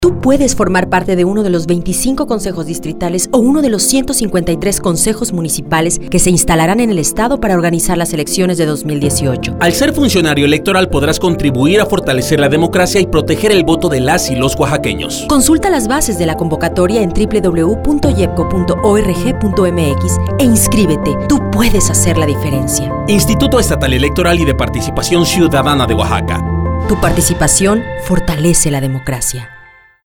Tú puedes formar parte de uno de los 25 consejos distritales o uno de los 153 consejos municipales que se instalarán en el estado para organizar las elecciones de 2018. Al ser funcionario electoral podrás contribuir a fortalecer la democracia y proteger el voto de las y los oaxaqueños. Consulta las bases de la convocatoria en www.yepco.org.mx e inscríbete. Tú puedes hacer la diferencia. Instituto Estatal Electoral y de Participación Ciudadana de Oaxaca. Tu participación fortalece la democracia.